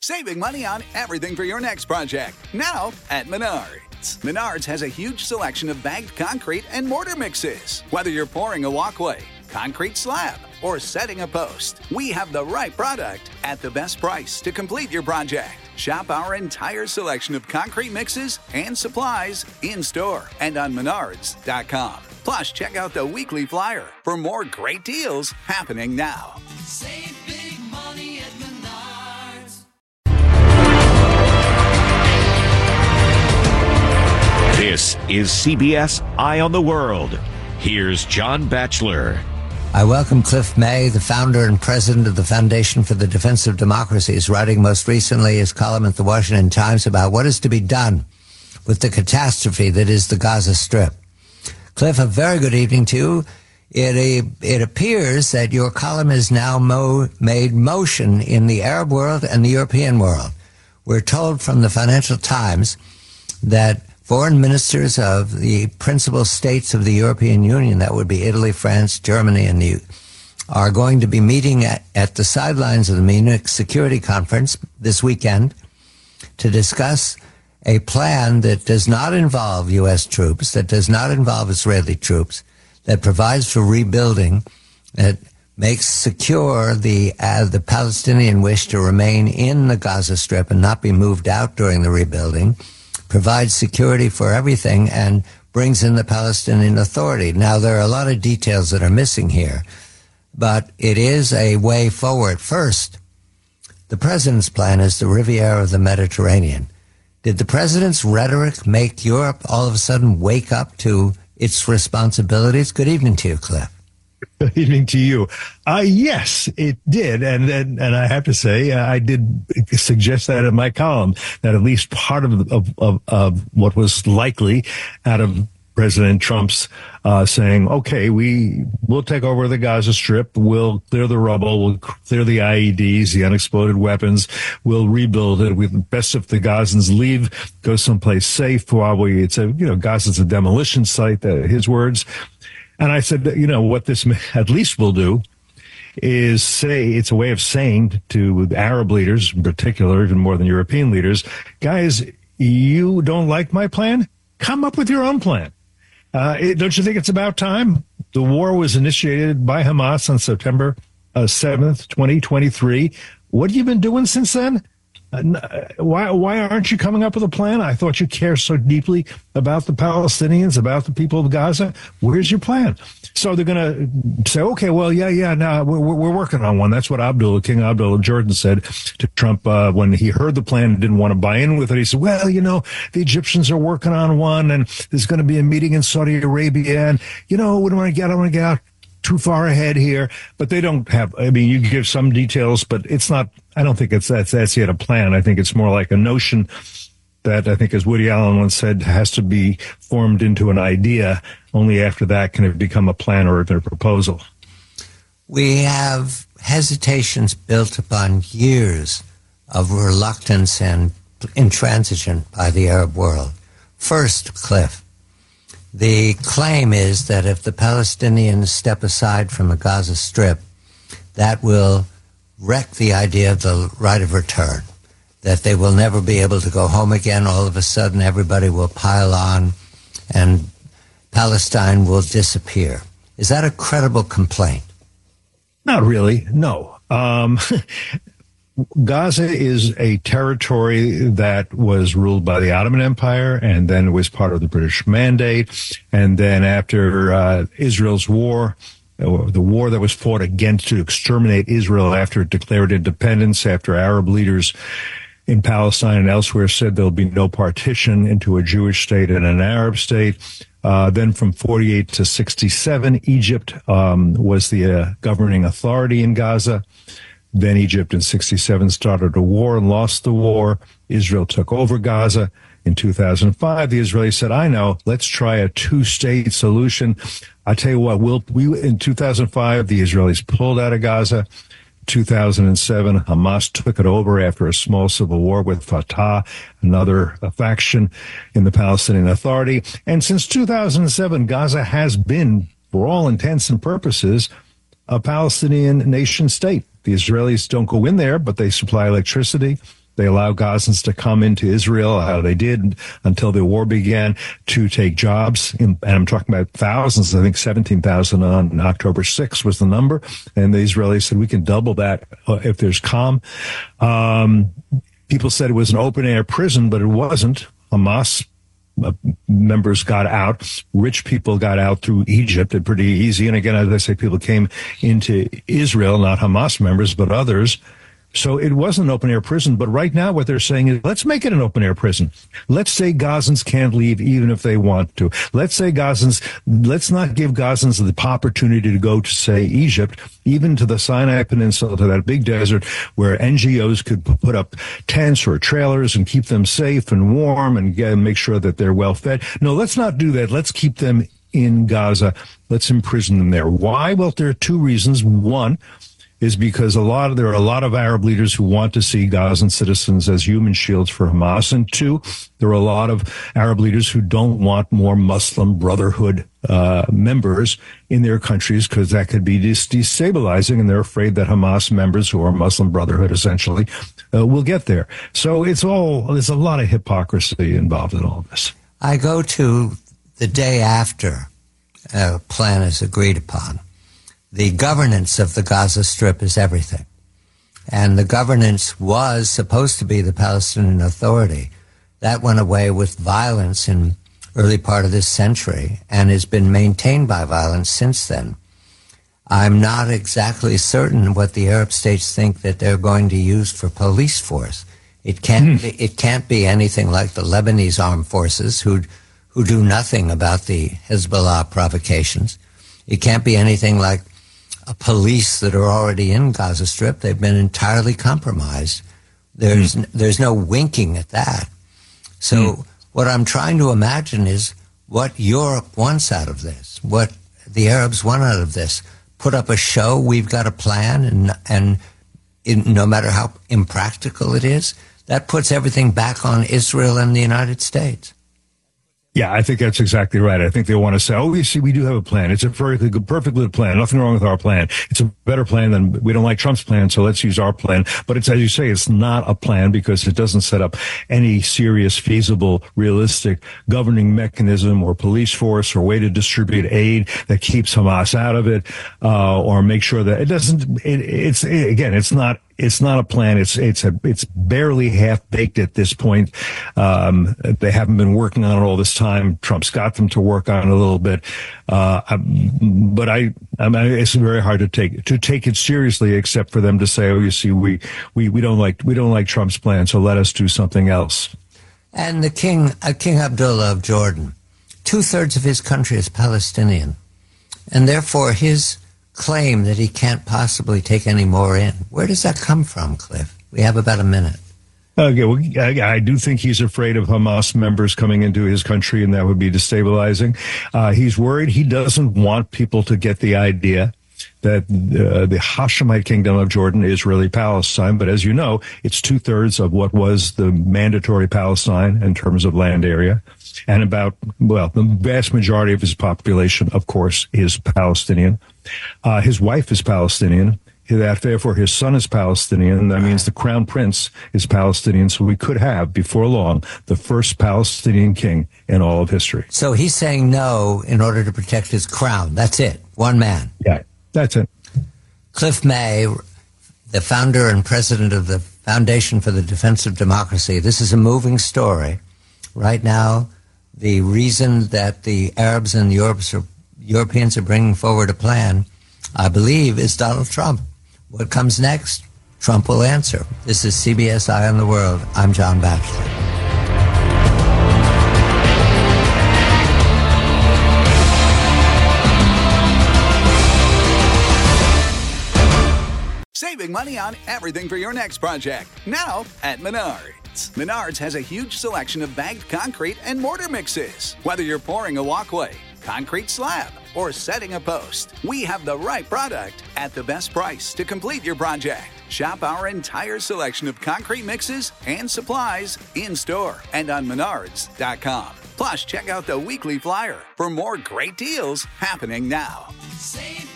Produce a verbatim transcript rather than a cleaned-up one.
Saving money on everything for your next project. Now at Menards. Menards has a huge selection of bagged concrete and mortar mixes. Whether you're pouring a walkway, concrete slab, or setting a post, we have the right product at the best price to complete your project. Shop our entire selection of concrete mixes and supplies in-store and on menards dot com. Plus, check out the weekly flyer for more great deals happening now. Save big money at Menards. This is C B S Eye on the World. Here's John Batchelor. I welcome Cliff May, the founder and president of the Foundation for the Defense of Democracies, writing most recently his column at the Washington Times about what is to be done with the catastrophe that is the Gaza Strip. Cliff, a very good evening to you. It, it appears that your column is now mo- made motion in the Arab world and the European world. We're told from the Financial Times that foreign ministers of the principal states of the European Union, that would be Italy, France, Germany, and the, are going to be meeting at, at the sidelines of the Munich Security Conference this weekend to discuss a plan that does not involve U S troops, that does not involve Israeli troops, that provides for rebuilding, that makes secure the uh, the Palestinian wish to remain in the Gaza Strip and not be moved out during the rebuilding, provides security for everything, and brings in the Palestinian Authority. Now, there are a lot of details that are missing here, but it is a way forward. First, the president's plan is the Riviera of the Mediterranean. Did the president's rhetoric make Europe all of a sudden wake up to its responsibilities? Good evening to you, Cliff. Good evening to you. Uh, yes, it did. And, and and I have to say, uh, I did suggest that in my column, that at least part of, of, of, of what was likely out of President Trump's uh, saying, okay, we will take over the Gaza Strip, we'll clear the rubble, we'll clear the I E Ds, the unexploded weapons, we'll rebuild it. We best if the Gazans leave, go someplace safe. While we, it's a, you know, Gaza's a demolition site, uh, his words. And I said, you know, what this at least will do is say, it's a way of saying to Arab leaders in particular, even more than European leaders, guys, you don't like my plan? Come up with your own plan. Uh, it, don't you think it's about time? The war was initiated by Hamas on September uh, seventh, twenty twenty-three. What have you been doing since then? Uh, why why aren't you coming up with a plan? I thought you care so deeply about the Palestinians, about the people of Gaza. Where's your plan? So they're going to say, okay, well, yeah, yeah, no, we're, we're working on one. That's what Abdullah, King Abdullah Jordan said to Trump uh, when he heard the plan and didn't want to buy in with it. He said, well, you know, the Egyptians are working on one, and there's going to be a meeting in Saudi Arabia, and, you know, we don't want to get, I don't want to get out too far ahead here, but they don't have, I mean, you give some details, but it's not, I don't think it's that's, that's yet a plan. I think it's more like a notion that I think, as Woody Allen once said, has to be formed into an idea. Only after that can it become a plan or a proposal. We have hesitations built upon years of reluctance and intransigence by the Arab world. First, Cliff, the claim is that if the Palestinians step aside from the Gaza Strip, that will wreck the idea of the right of return, that they will never be able to go home again. All of a sudden, everybody will pile on, and Palestine will disappear. Is that a credible complaint? Not really, no. Um, Gaza is a territory that was ruled by the Ottoman Empire, and then it was part of the British Mandate. And then after uh, Israel's war, or the war that was fought against to exterminate Israel after it declared independence, after Arab leaders in Palestine and elsewhere said there'll be no partition into a Jewish state and an Arab state. Uh, then from forty-eight to sixty-seven, Egypt um, was the uh, governing authority in Gaza. Then Egypt in sixty-seven started a war and lost the war. Israel took over Gaza. In two thousand five, the Israelis said, I know, let's try a two-state solution. I tell you what, we'll, we in two thousand five, the Israelis pulled out of Gaza. two thousand seven, Hamas took it over after a small civil war with Fatah, another faction in the Palestinian Authority. And since two thousand seven, Gaza has been, for all intents and purposes, a Palestinian nation state. The Israelis don't go in there, but they supply electricity. They allow Gazans to come into Israel, how they did until the war began, to take jobs. And I'm talking about thousands. I think seventeen thousand on October sixth was the number. And the Israelis said, we can double that if there's calm. Um, people said it was an open-air prison, but it wasn't. Hamas uh, members got out. Rich people got out through Egypt, and pretty easy. And again, as I say, people came into Israel, not Hamas members, but others. So it wasn't an open-air prison, but right now what they're saying is, let's make it an open-air prison. Let's say Gazans can't leave even if they want to. Let's say Gazans, let's not give Gazans the opportunity to go to, say, Egypt, even to the Sinai Peninsula, to that big desert where N G Os could put up tents or trailers and keep them safe and warm and get, make sure that they're well fed. No, let's not do that. Let's keep them in Gaza. Let's imprison them there. Why? Well, there are two reasons. One is because a lot of, there are a lot of Arab leaders who want to see Gazan citizens as human shields for Hamas. And two, there are a lot of Arab leaders who don't want more Muslim Brotherhood uh, members in their countries because that could be des- destabilizing, and they're afraid that Hamas members, who are Muslim Brotherhood essentially, uh, will get there. So it's all, there's a lot of hypocrisy involved in all this. I go to the day after a plan is agreed upon. The governance of the Gaza Strip is everything. And the governance was supposed to be the Palestinian Authority. That went away with violence in early part of this century and has been maintained by violence since then. I'm not exactly certain what the Arab states think that they're going to use for police force. It can't, mm. be, it can't be anything like the Lebanese armed forces who who do nothing about the Hezbollah provocations. It can't be anything like a police that are already in Gaza Strip. They've been entirely compromised. There's mm. there's no winking at that. So mm. what I'm trying to imagine is what Europe wants out of this, what the Arabs want out of this. Put up a show, we've got a plan, and and in, no matter how impractical it is, that puts everything back on Israel and the United States. Yeah, I think that's exactly right. I think they want to say, oh, you see, we do have a plan. It's a perfectly good, perfectly good plan. Nothing wrong with our plan. It's a better plan than, we don't like Trump's plan, so let's use our plan. But it's, as you say, it's not a plan because it doesn't set up any serious, feasible, realistic governing mechanism or police force or way to distribute aid that keeps Hamas out of it, uh, or make sure that it doesn't, it, it's, it, again, it's not, It's not a plan. It's it's a it's barely half baked at this point. Um, they haven't been working on it all this time. Trump's got them to work on it a little bit, uh, but I, I mean, it's very hard to take to take it seriously, except for them to say, "Oh, you see, we we we don't like we don't like Trump's plan, so let us do something else." And the king, uh, King Abdullah of Jordan, two thirds of his country is Palestinian, and therefore his claim that he can't possibly take any more in. Where does that come from, Cliff? We have about a minute. Okay, well, I, I do think he's afraid of Hamas members coming into his country, and that would be destabilizing. Uh, he's worried. He doesn't want people to get the idea that uh, the Hashemite kingdom of Jordan is really Palestine. But as you know, it's two-thirds of what was the mandatory Palestine in terms of land area. And about, well, the vast majority of his population, of course, is Palestinian. Uh, his wife is Palestinian. That, therefore, his son is Palestinian. That means the crown prince is Palestinian. So we could have, before long, the first Palestinian king in all of history. So he's saying no in order to protect his crown. That's it. One man. Yeah, that's it. Cliff May, the founder and president of the Foundation for the Defense of Democracy. This is a moving story. Right now, the reason that the Arabs and Europe's are, Europeans are bringing forward a plan, I believe, is Donald Trump. What comes next? Trump will answer. This is C B S Eye on the World. I'm John Batchelor. Saving money on everything for your next project. Now at Menards. Menards has a huge selection of bagged concrete and mortar mixes. Whether you're pouring a walkway, concrete slab, or setting a post, we have the right product at the best price to complete your project. Shop our entire selection of concrete mixes and supplies in-store and on menards dot com. Plus, check out the weekly flyer for more great deals happening now. Save